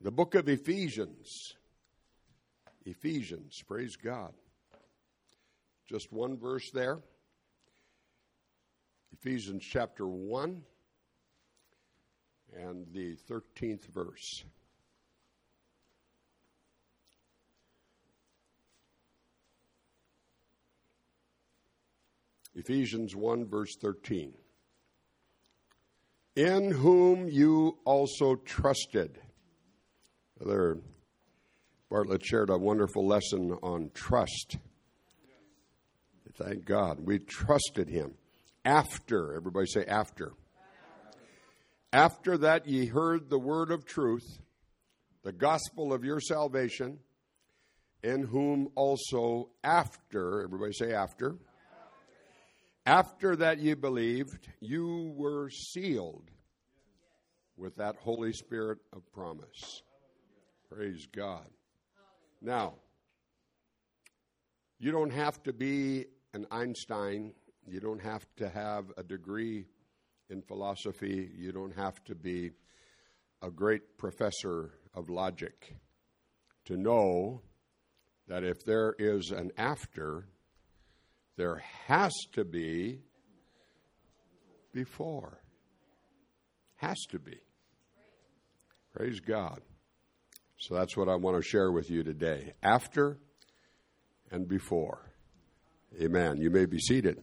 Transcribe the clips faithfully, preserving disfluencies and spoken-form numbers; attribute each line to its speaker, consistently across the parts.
Speaker 1: The book of Ephesians. Ephesians, praise God. Just one verse there. Ephesians chapter one and the thirteenth verse. Ephesians one, verse thirteen. In whom you also trusted. Brother Bartlett shared a wonderful lesson on trust. Thank God. We trusted him. After, everybody say after. After that ye heard the word of truth, the gospel of your salvation, in whom also after, everybody say after. After that ye believed, you were sealed with that Holy Spirit of promise. Praise God. Now, you don't have to be an Einstein. You don't have to have a degree in philosophy. You don't have to be a great professor of logic to know that if there is an after, there has to be before. Has to be. Praise God. So that's what I want to share with you today. After and before. Amen. You may be seated.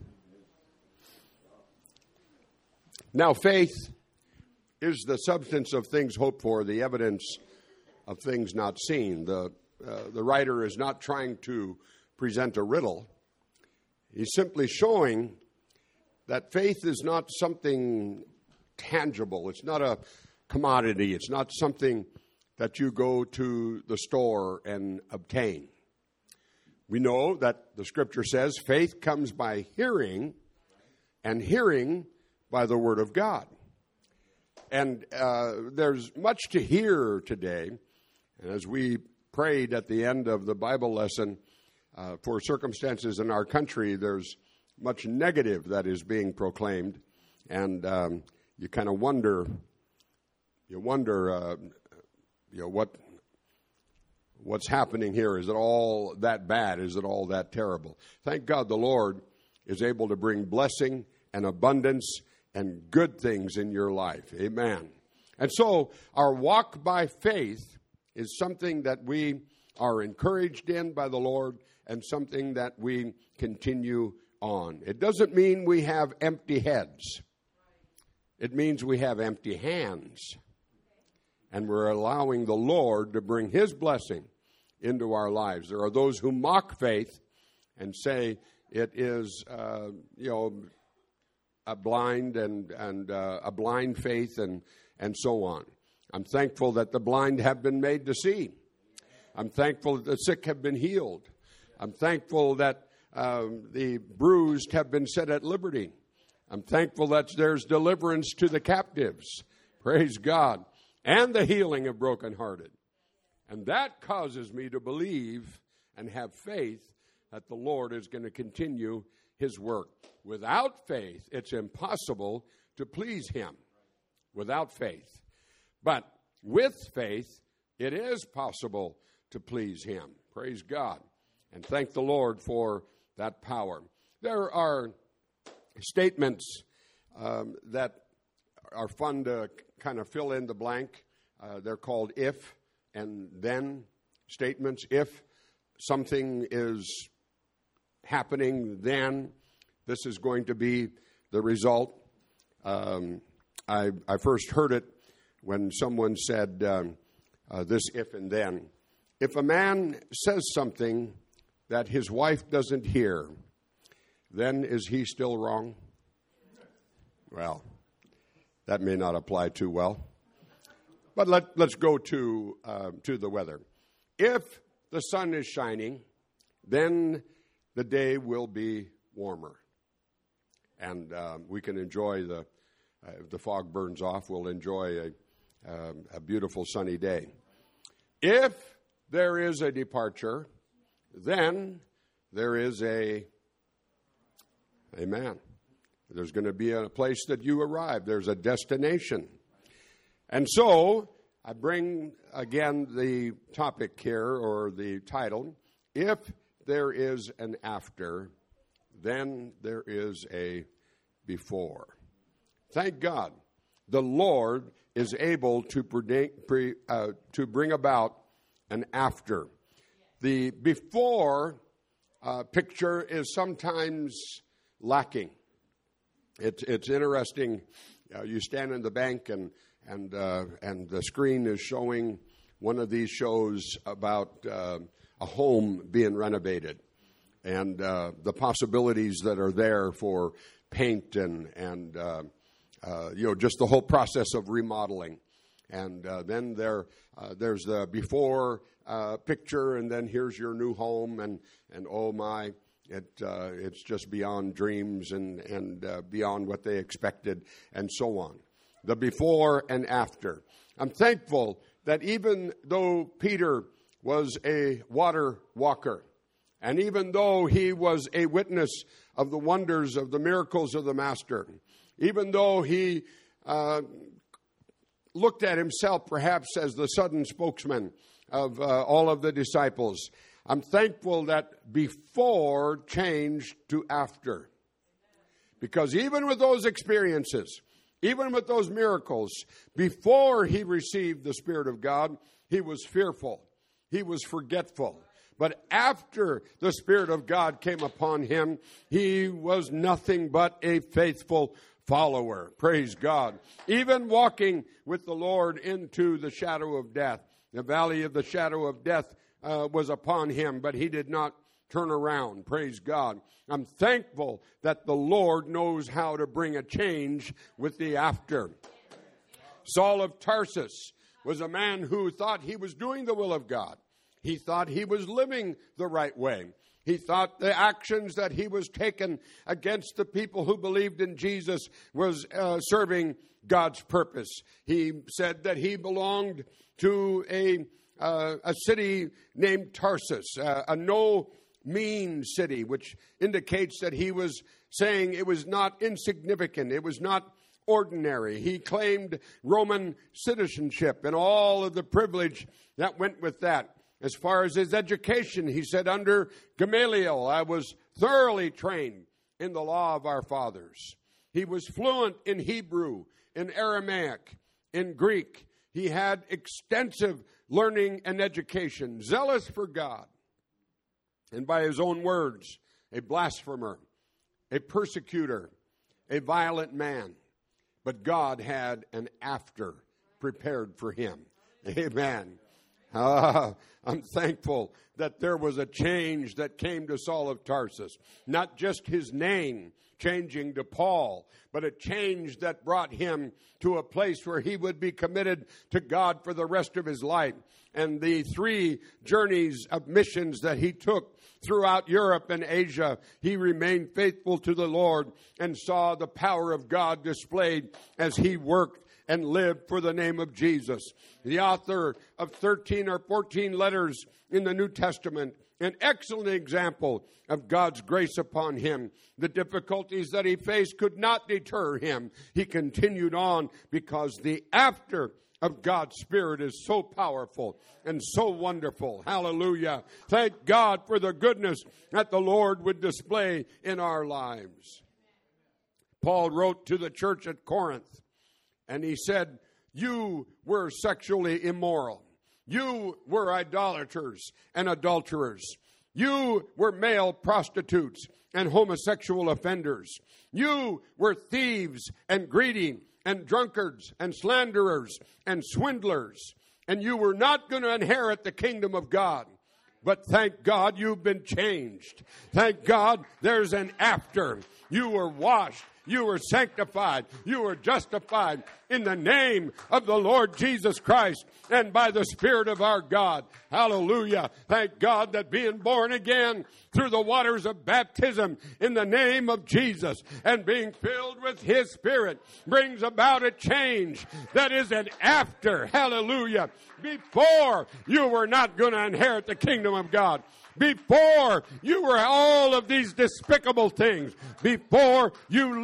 Speaker 1: Now, faith is the substance of things hoped for, the evidence of things not seen. The, uh, the writer is not trying to present a riddle. He's simply showing that faith is not something tangible. It's not a commodity. It's not something that you go to the store and obtain. We know that the Scripture says faith comes by hearing, and hearing by the Word of God. And uh, there's much to hear today. And as we prayed at the end of the Bible lesson, Uh, for circumstances in our country, there's much negative that is being proclaimed, and um, you kind of wonder, you wonder, uh, you know, what what's happening here? Is it all that bad? Is it all that terrible? Thank God the Lord is able to bring blessing and abundance and good things in your life. Amen. And so our walk by faith is something that we are encouraged in by the Lord, and something that we continue on. It doesn't mean we have empty heads. It means we have empty hands. And we're allowing the Lord to bring His blessing into our lives. There are those who mock faith and say it is, uh, you know, a blind and, and uh, a blind faith and, and so on. I'm thankful that the blind have been made to see. I'm thankful that the sick have been healed. I'm thankful that um, the bruised have been set at liberty. I'm thankful that there's deliverance to the captives. Praise God. And the healing of brokenhearted. And that causes me to believe and have faith that the Lord is going to continue His work. Without faith, it's impossible to please Him. Without faith. But with faith, it is possible to please Him. Praise God. And thank the Lord for that power. There are statements um, that are fun to kind of fill in the blank. Uh, they're called if and then statements. If something is happening, then this is going to be the result. Um, I, I first heard it when someone said um, uh, this if and then. If a man says something that his wife doesn't hear, then is he still wrong? Well, that may not apply too well. But let, let's go to uh, to the weather. If the sun is shining, then the day will be warmer. And uh, we can enjoy the, uh, if the fog burns off, we'll enjoy a, um, a beautiful sunny day. If there is a departure, then there is a, amen. There's going to be a place that you arrive. There's a destination. And so, I bring again the topic here, or the title, If There Is an After, Then There Is a Before. Thank God, the Lord is able to, predict, pre, uh, to bring about an after. The before uh, picture is sometimes lacking. It's, it's interesting. Uh, you stand in the bank and and uh, and the screen is showing one of these shows about uh, a home being renovated, and uh, the possibilities that are there for paint and and uh, uh, you know, just the whole process of remodeling. And uh, then there uh, there's the before uh, picture, and then here's your new home, and and oh my. It uh, it's just beyond dreams and and uh, beyond what they expected, and so on. The before and after. I'm thankful that even though Peter was a water walker, and even though he was a witness of the wonders of the miracles of the Master, even though he uh, looked at himself perhaps as the sudden spokesman of uh, all of the disciples, I'm thankful that before changed to after. Because even with those experiences, even with those miracles, before he received the Spirit of God, he was fearful. He was forgetful. But after the Spirit of God came upon him, he was nothing but a faithful follower. Praise God. Even walking with the Lord into the shadow of death, the valley of the shadow of death, Uh, was upon him, but he did not turn around. Praise God. I'm thankful that the Lord knows how to bring a change with the after. Saul of Tarsus was a man who thought he was doing the will of God. He thought he was living the right way. He thought the actions that he was taking against the people who believed in Jesus was uh, serving God's purpose. He said that he belonged to a Uh, a city named Tarsus, uh, a no-mean city, which indicates that he was saying it was not insignificant, it was not ordinary. He claimed Roman citizenship and all of the privilege that went with that. As far as his education, he said, under Gamaliel, I was thoroughly trained in the law of our fathers. He was fluent in Hebrew, in Aramaic, in Greek. He had extensive learning and education, zealous for God, and by his own words, a blasphemer, a persecutor, a violent man. But God had an after prepared for him. Amen. Uh, I'm thankful that there was a change that came to Saul of Tarsus. Not just his name changing to Paul, but a change that brought him to a place where he would be committed to God for the rest of his life. And the three journeys of missions that he took throughout Europe and Asia, he remained faithful to the Lord and saw the power of God displayed as he worked and lived for the name of Jesus. The author of thirteen or fourteen letters in the New Testament, an excellent example of God's grace upon him. The difficulties that he faced could not deter him. He continued on because the after of God's Spirit is so powerful and so wonderful. Hallelujah. Thank God for the goodness that the Lord would display in our lives. Paul wrote to the church at Corinth, and he said, you were sexually immoral. You were idolaters and adulterers. You were male prostitutes and homosexual offenders. You were thieves and greedy and drunkards and slanderers and swindlers. And you were not going to inherit the kingdom of God. But thank God you've been changed. Thank God there's an after. You were washed. You were sanctified. You were justified in the name of the Lord Jesus Christ and by the Spirit of our God. Hallelujah. Thank God that being born again through the waters of baptism in the name of Jesus and being filled with His Spirit brings about a change that is an after. Hallelujah. Before, you were not going to inherit the kingdom of God. Before, you were all of these despicable things. Before, you lived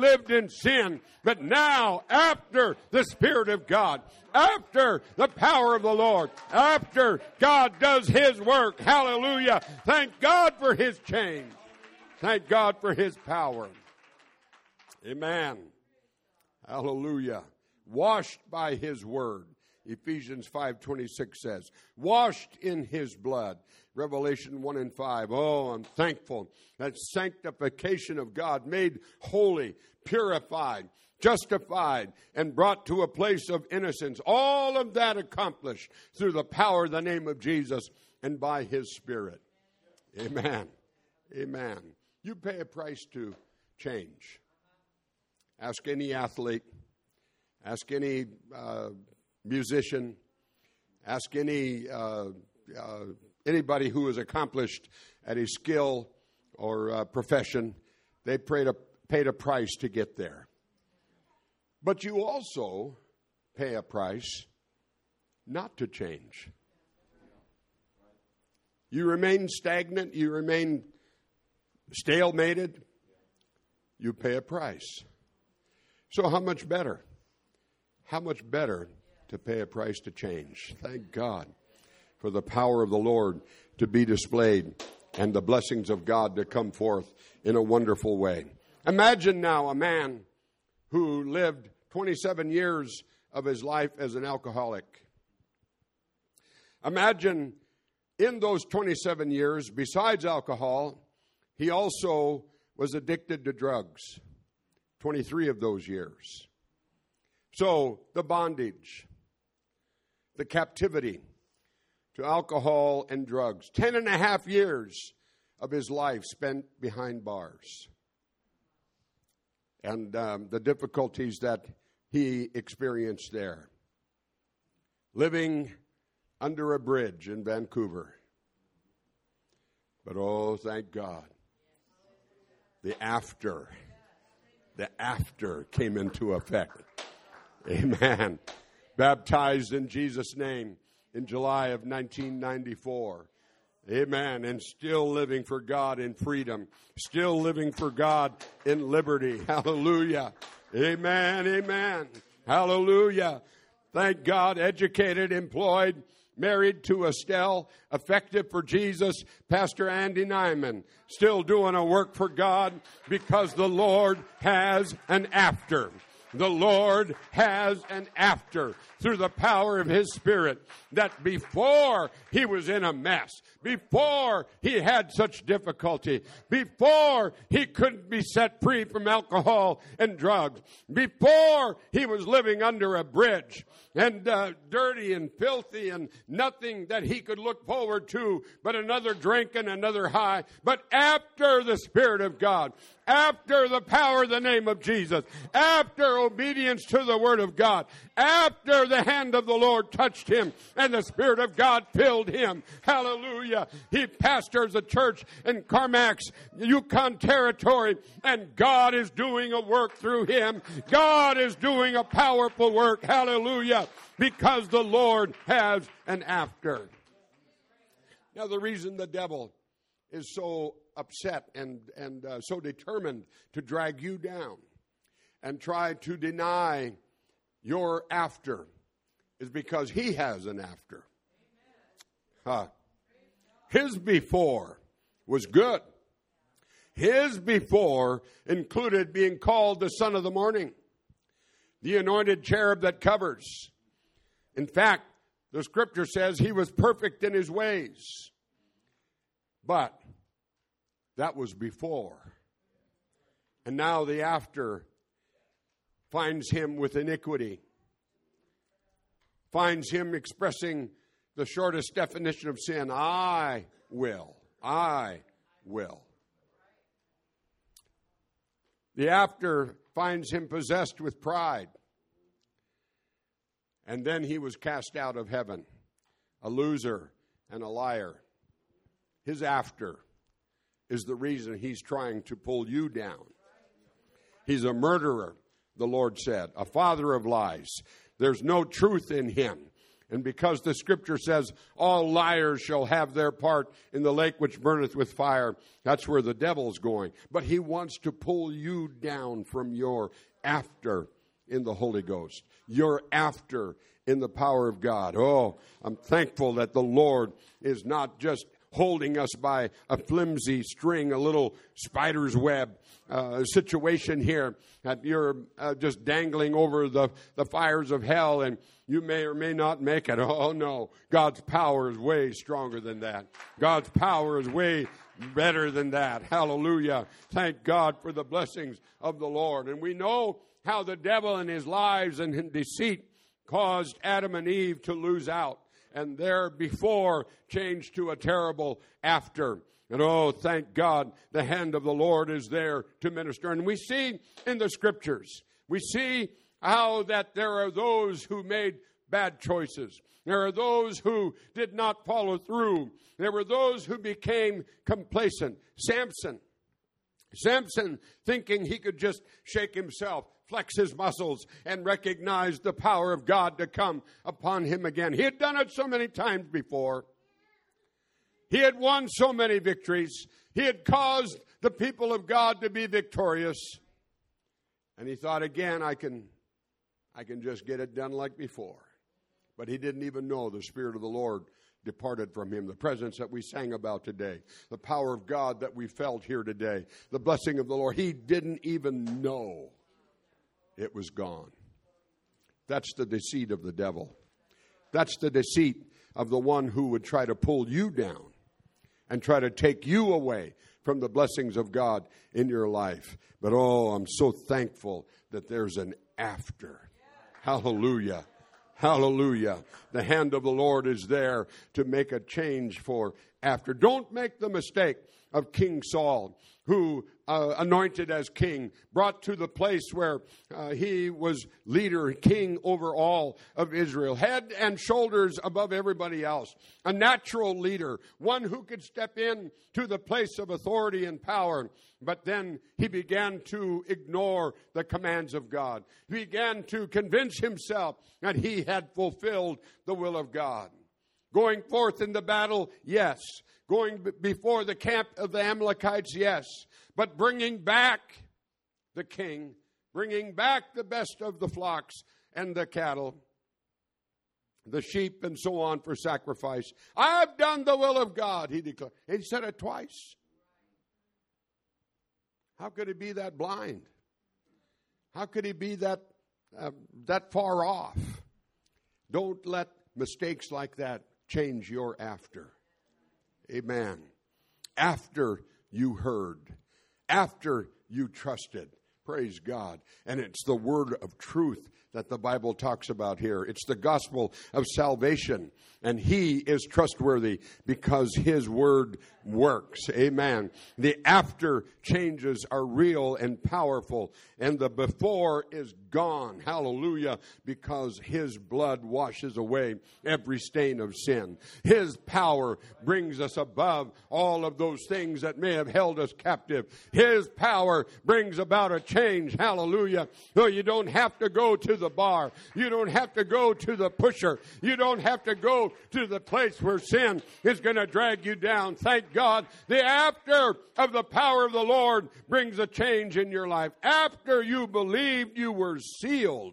Speaker 1: lived in sin. But now, after the Spirit of God, after the power of the Lord, after God does His work, hallelujah, thank God for His change. Thank God for His power. Amen. Hallelujah. Washed by His word. Ephesians five twenty-six says, washed in His blood. Revelation one and five. Oh, I'm thankful that sanctification of God, made holy, purified, justified, and brought to a place of innocence. All of that accomplished through the power of the name of Jesus and by His Spirit. Amen. Amen. You pay a price to change. Ask any athlete. Ask any uh, musician. Ask any uh, uh, anybody who is accomplished at a skill or uh, profession. They paid a, paid a price to get there. But you also pay a price not to change. You remain stagnant. You remain stalemated. You pay a price. So how much better? How much better to pay a price to change? Thank God for the power of the Lord to be displayed and the blessings of God to come forth in a wonderful way. Imagine now a man who lived twenty-seven years of his life as an alcoholic. Imagine in those twenty-seven years, besides alcohol, he also was addicted to drugs. twenty-three of those years. So the bondage, the captivity to alcohol and drugs. Ten and a half years of his life spent behind bars. And um, the difficulties that he experienced there. Living under a bridge in Vancouver. But oh, thank God. The after, the after came into effect. Amen. Baptized in Jesus' name in July of nineteen ninety-four. Amen. And still living for God in freedom. Still living for God in liberty. Hallelujah. Amen. Amen. Hallelujah. Thank God. Educated, employed, married to Estelle, effective for Jesus, Pastor Andy Nyman, still doing a work for God because the Lord has an after. The Lord has an after through the power of His Spirit, that before he was in a mess, before he had such difficulty, before he couldn't be set free from alcohol and drugs, before he was living under a bridge and uh, dirty and filthy and nothing that he could look forward to but another drink and another high. But after the Spirit of God, after the power of the name of Jesus, after obedience to the Word of God, after the hand of the Lord touched him and the Spirit of God filled him, hallelujah, he pastors a church in Carmax, Yukon Territory, and God is doing a work through him. God is doing a powerful work, hallelujah, because the Lord has an after. Now, the reason the devil is so upset and, and uh, so determined to drag you down and try to deny your after is because he has an after. Huh. His before was good. His before included being called the Son of the Morning, the anointed cherub that covers. In fact, the Scripture says he was perfect in his ways. But that was before. And now the after finds him with iniquity. Finds him expressing the shortest definition of sin. I will. I will. The after finds him possessed with pride. And then he was cast out of heaven, a loser and a liar. His after is the reason he's trying to pull you down. He's a murderer, the Lord said, a father of lies. There's no truth in him. And because the Scripture says, all liars shall have their part in the lake which burneth with fire, that's where the devil's going. But he wants to pull you down from your after in the Holy Ghost. Your after in the power of God. Oh, I'm thankful that the Lord is not just holding us by a flimsy string, a little spider's web uh, situation here, that you're uh, just dangling over the, the fires of hell and you may or may not make it. Oh, no. God's power is way stronger than that. God's power is way better than that. Hallelujah. Thank God for the blessings of the Lord. And we know how the devil and his lies and his deceit caused Adam and Eve to lose out. And their before changed to a terrible after. And oh, thank God, the hand of the Lord is there to minister. And we see in the Scriptures, we see how that there are those who made bad choices. There are those who did not follow through. There were those who became complacent. Samson. Samson, thinking he could just shake himself, flex his muscles, and recognize the power of God to come upon him again. He had done it so many times before. He had won so many victories. He had caused the people of God to be victorious. And he thought, again, I can, I can just get it done like before. But he didn't even know the Spirit of the Lord departed from him. The presence that we sang about today, the power of God that we felt here today, the blessing of the Lord, he didn't even know it was gone. That's the deceit of the devil. That's the deceit of the one who would try to pull you down and try to take you away from the blessings of God in your life. But oh, I'm so thankful that there's an after. Hallelujah. Hallelujah. The hand of the Lord is there to make a change for after. Don't make the mistake of King Saul, who uh, anointed as king, brought to the place where uh, he was leader, king over all of Israel, head and shoulders above everybody else, a natural leader, one who could step in to the place of authority and power. But then he began to ignore the commands of God. He began to convince himself that he had fulfilled the will of God. Going forth in the battle, yes. Going b- before the camp of the Amalekites, yes. But bringing back the king, bringing back the best of the flocks and the cattle, the sheep and so on for sacrifice. I've done the will of God, he declared. He said it twice. How could he be that blind? How could he be that uh, that far off? Don't let mistakes like that change your after. Amen. After you heard, after you trusted. Praise God. And it's the word of truth that the Bible talks about here. It's the gospel of salvation. And he is trustworthy because his word works. Amen. The after changes are real and powerful. And the before is gone. Hallelujah. Because his blood washes away every stain of sin. His power brings us above all of those things that may have held us captive. His power brings about a change. Hallelujah. No, you don't have to go to the bar. You don't have to go to the pusher. You don't have to go to the place where sin is going to drag you down. Thank God. The after of the power of the Lord brings a change in your life. After you believed, you were sealed.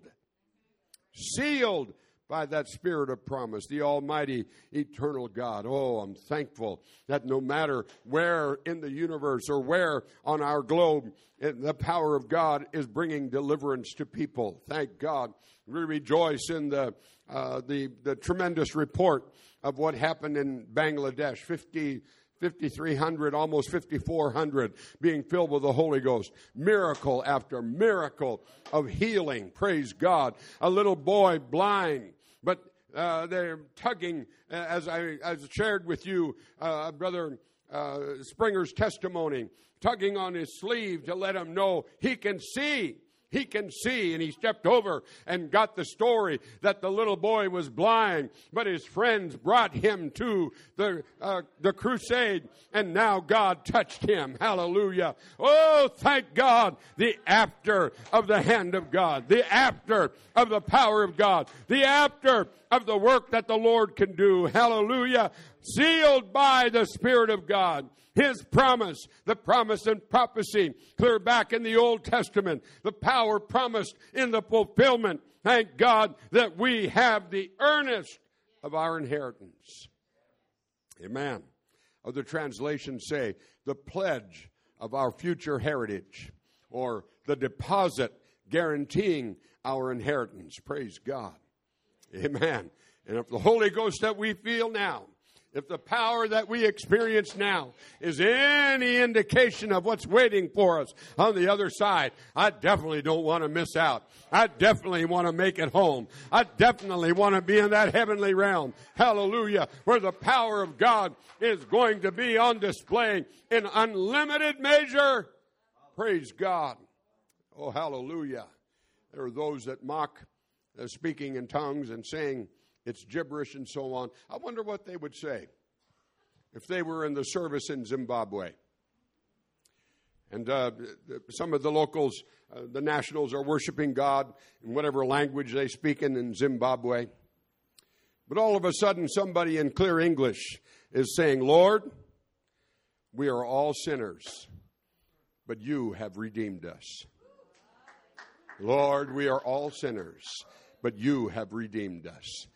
Speaker 1: Sealed by that Spirit of promise, the Almighty, eternal God. Oh, I'm thankful that no matter where in the universe or where on our globe, the power of God is bringing deliverance to people. Thank God. We rejoice in the uh, the, the tremendous report of what happened in Bangladesh. fifty, fifty-three hundred, almost fifty-four hundred being filled with the Holy Ghost. Miracle after miracle of healing. Praise God. A little boy blind, but uh, they're tugging, uh, as I as shared with you, uh, Brother uh, Springer's testimony, tugging on his sleeve to let him know he can see. He can see, and he stepped over and got the story that the little boy was blind, but his friends brought him to the uh, the crusade, and now God touched him. Hallelujah. Oh, thank God. The after of the hand of God, the after of the power of God, the after of the work that the Lord can do. Hallelujah. Sealed by the Spirit of God. His promise, the promise and prophecy, clear back in the Old Testament, the power promised in the fulfillment. Thank God that we have the earnest of our inheritance. Amen. Other translations say the pledge of our future heritage, or the deposit guaranteeing our inheritance. Praise God. Amen. And if the Holy Ghost that we feel now, if the power that we experience now is any indication of what's waiting for us on the other side, I definitely don't want to miss out. I definitely want to make it home. I definitely want to be in that heavenly realm. Hallelujah. Where the power of God is going to be on display in unlimited measure. Praise God. Oh, hallelujah. There are those that mock uh, speaking in tongues and saying it's gibberish and so on. I wonder what they would say if they were in the service in Zimbabwe. And uh, some of the locals, uh, the nationals, are worshiping God in whatever language they speak in in Zimbabwe. But all of a sudden, somebody in clear English is saying, Lord, we are all sinners, but you have redeemed us. Lord, we are all sinners, but you have redeemed us.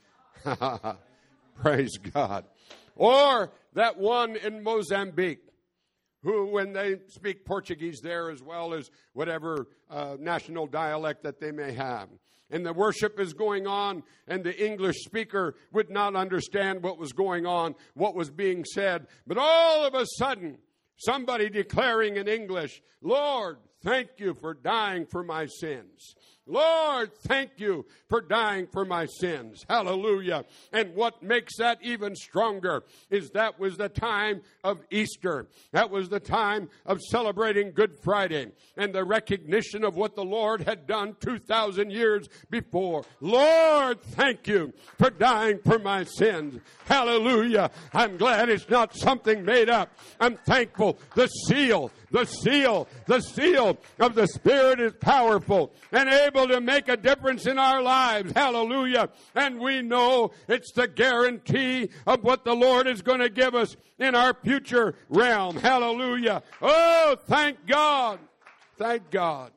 Speaker 1: Praise God. Or that one in Mozambique, who, when they speak Portuguese there as well as whatever uh, national dialect that they may have, and the worship is going on, and the English speaker would not understand what was going on, what was being said, but all of a sudden, somebody declaring in English, Lord, thank you for dying for my sins. Lord, thank you for dying for my sins. Hallelujah. And what makes that even stronger is that was the time of Easter. That was the time of celebrating Good Friday and the recognition of what the Lord had done two thousand years before. Lord, thank you for dying for my sins. Hallelujah. I'm glad it's not something made up. I'm thankful. The seal, the seal, the seal of the Spirit is powerful and able to make a difference in our lives. Hallelujah. And we know it's the guarantee of what the Lord is going to give us in our future realm. Hallelujah. Oh, thank God. Thank God.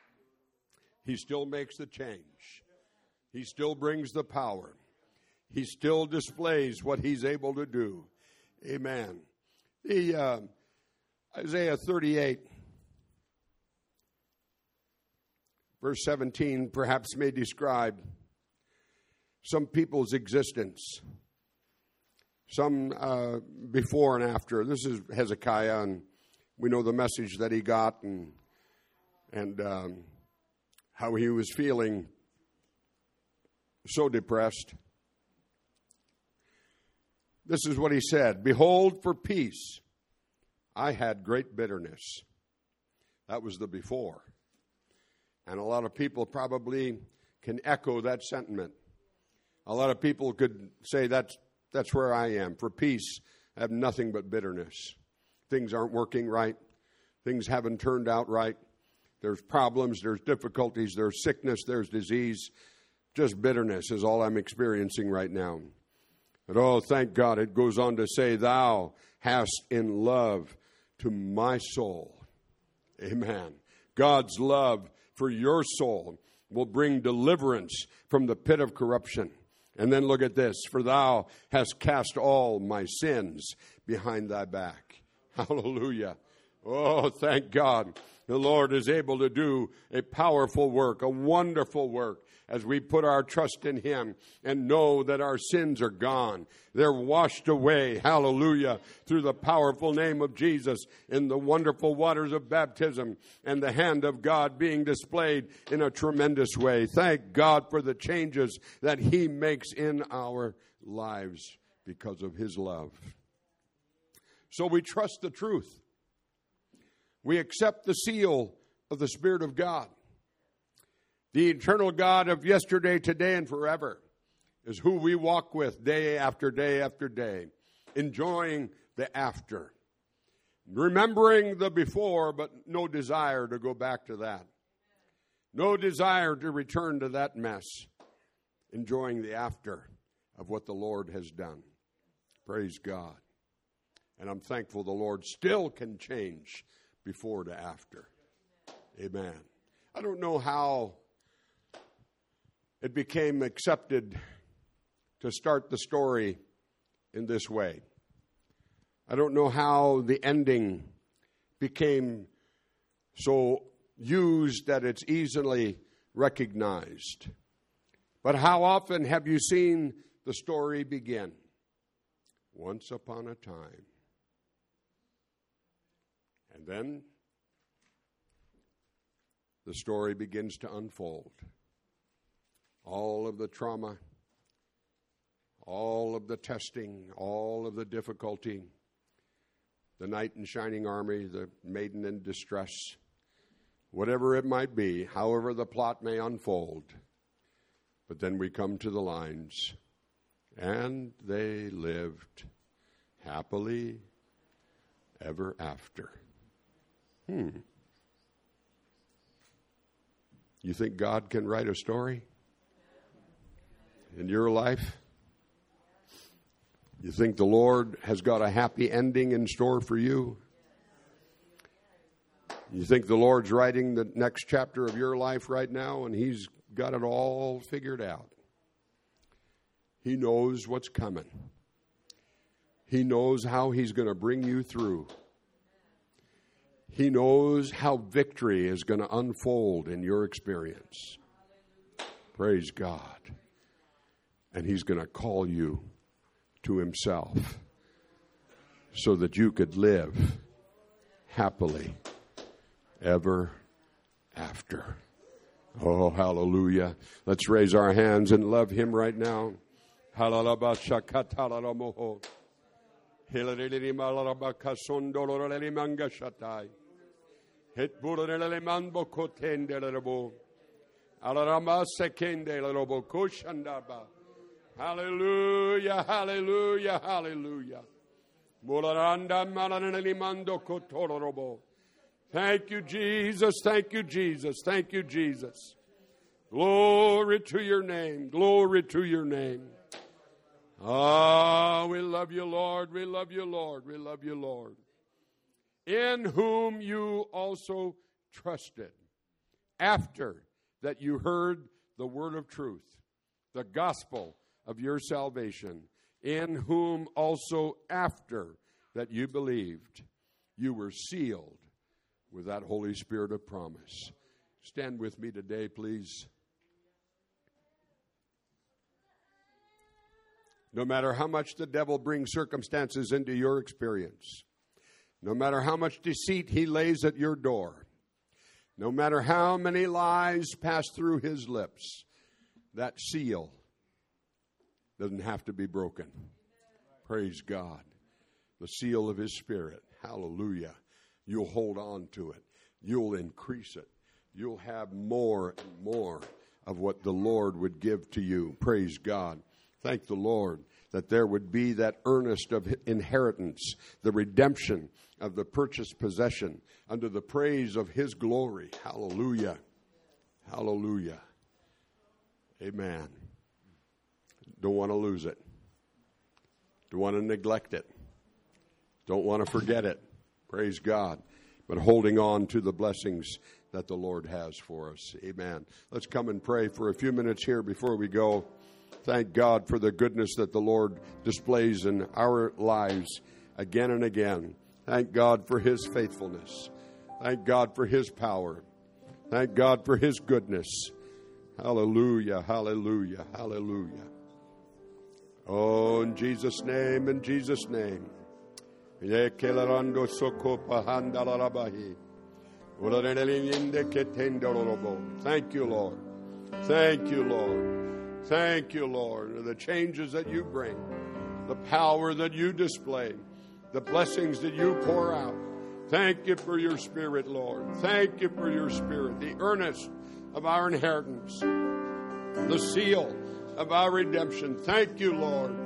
Speaker 1: He still makes the change. He still brings the power. He still displays what he's able to do. Amen. The uh, Isaiah thirty-eight. Verse seventeen perhaps may describe some people's existence, some uh, before and after. This is Hezekiah, and we know the message that he got and and um, how he was feeling so depressed. This is what he said, Behold, for peace I had great bitterness. That was the before. And a lot of people probably can echo that sentiment. A lot of people could say that's that's where I am. For peace, I have nothing but bitterness. Things aren't working right. Things haven't turned out right. There's problems, there's difficulties, there's sickness, there's disease. Just bitterness is all I'm experiencing right now. But oh, thank God, it goes on to say, Thou hast in love to my soul. Amen. God's love for your soul will bring deliverance from the pit of corruption. And then look at this. For thou hast cast all my sins behind thy back. Hallelujah. Oh, thank God. The Lord is able to do a powerful work, a wonderful work, as we put our trust in him and know that our sins are gone. They're washed away, hallelujah, through the powerful name of Jesus in the wonderful waters of baptism and the hand of God being displayed in a tremendous way. Thank God for the changes that he makes in our lives because of his love. So we trust the truth. We accept the seal of the Spirit of God. The eternal God of yesterday, today, and forever is who we walk with day after day after day, enjoying the after, remembering the before, but no desire to go back to that. No desire to return to that mess, enjoying the after. of what the Lord has done. Praise God. And I'm thankful the Lord still can change before to after. Amen. I don't know how it became accepted to start the story in this way. I don't know how the ending became so used that it's easily recognized. But how often have you seen the story begin? Once upon a time. And then the story begins to unfold. All of the trauma, all of the testing, all of the difficulty, the knight in shining armor, the maiden in distress, whatever it might be, however the plot may unfold. But then we come to the lines, and they lived happily ever after. Hmm. You think God can write a story in your life? You think the Lord has got a happy ending in store for you? You think the Lord's writing the next chapter of your life right now and He's got it all figured out? He knows what's coming. He knows how He's going to bring you through. He knows how victory is going to unfold in your experience. Praise God. And He's going to call you to Himself so that you could live happily ever after. Oh, hallelujah. Let's raise our hands and love Him right now. Hallelujah. Het burele manbo kotende lebo. Alarama sekende lebo koshandaba. Hallelujah, hallelujah, hallelujah. Mularanda malanele mando kotorobo. Thank you, Jesus. Thank you, Jesus. Thank you, Jesus. Glory to your name. Glory to your name. Ah, we love you, Lord. We love you, Lord. We love you, Lord. In whom you also trusted, after that you heard the word of truth, the gospel of your salvation, in whom also after that you believed, you were sealed with that Holy Spirit of promise. Stand with me today, please. No matter how much the devil brings circumstances into your experience, no matter how much deceit he lays at your door, no matter how many lies pass through his lips, that seal doesn't have to be broken. Praise God. The seal of His Spirit. Hallelujah. You'll hold on to it. You'll increase it. You'll have more and more of what the Lord would give to you. Praise God. Thank the Lord that there would be that earnest of inheritance, the redemption of the purchased possession under the praise of His glory. Hallelujah. Hallelujah. Amen. Don't want to lose it. Don't want to neglect it. Don't want to forget it. Praise God. But holding on to the blessings that the Lord has for us. Amen. Let's come and pray for a few minutes here before we go. Thank God for the goodness that the Lord displays in our lives again and again. Thank God for His faithfulness. Thank God for His power. Thank God for His goodness. Hallelujah, hallelujah, hallelujah. Oh, in Jesus' name, in Jesus' name. Thank you, Lord. Thank you, Lord. Thank you, Lord. The changes that you bring, the power that you display, the blessings that you pour out. Thank you for your Spirit, Lord. Thank you for your Spirit, the earnest of our inheritance, the seal of our redemption. Thank you, Lord.